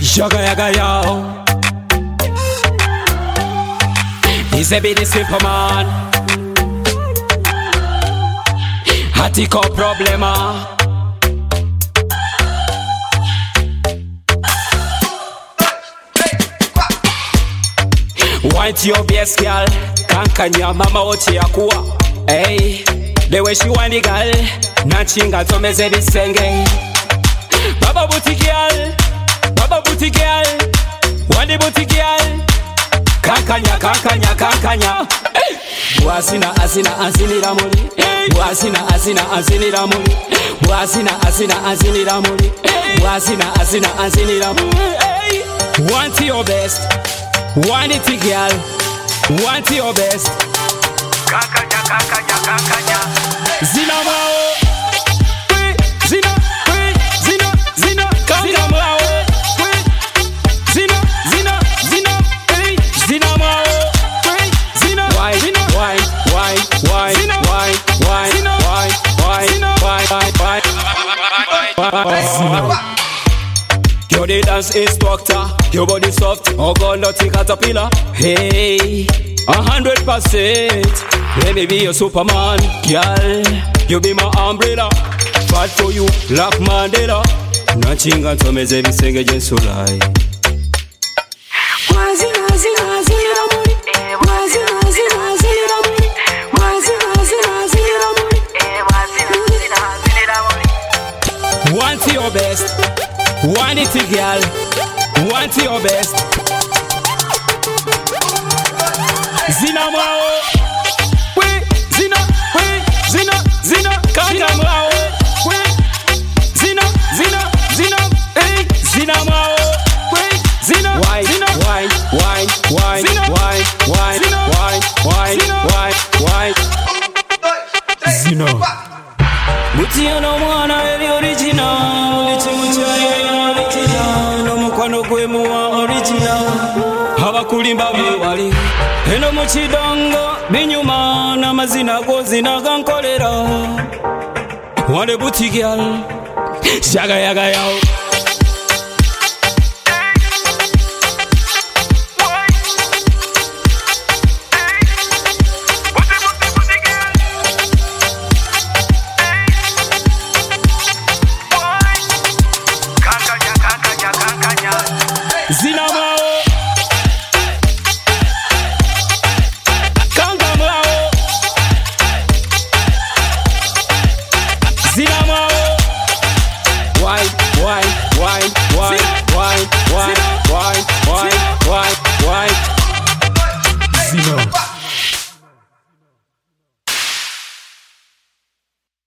Sugar yaga yo. He's a bit the Superman. Hatiko problema. Want your best girl. Kankanya mama ochi yakuwa. Hey, the way she want the girl. Nachinga tomeze bisenge. Baba booty girl. Baba booty girl. Want the booty girl. Kankanya, kankanya, kankanya. Wasina asina asini ramoli. Wasina asina asini ramoli. Wasina asina asini ramoli. Wasina asina asini ramoli. Want your best. Want it girl. Want your best. Kankanya, kankanya, kankanya. Zina mao. Zina, zina, zina. Zina mao. Zina, zina, zina. Zina mao. Zina. Why? Why? Why? Why? Why? Why? Why? Why? Why? Your day dance instructor, your body soft, oh God, nothing caterpillar. Hey, 100%. Let me be your Superman, girl. You be my umbrella. Bad for you, like Mandela. Nothing can tell me every single just so lie. Want your best. Want it girl. Want your best. Zina mao. Zina, zina, zina. Kanga mao. Zina, zina, zina. Zina mao. Zina, why, why, why, why, why, why, why, why, why, why? Zina. Mutiana mwana ebi original. Original. No mukwano gwe muwa original. Abakulimba bewali. Eno mukidongo binyuma n'amazina gozina gankolera. Wande booty girl. Shaga yaga yao. Zina mao. Kanga mao. Zina mao. Why? Why?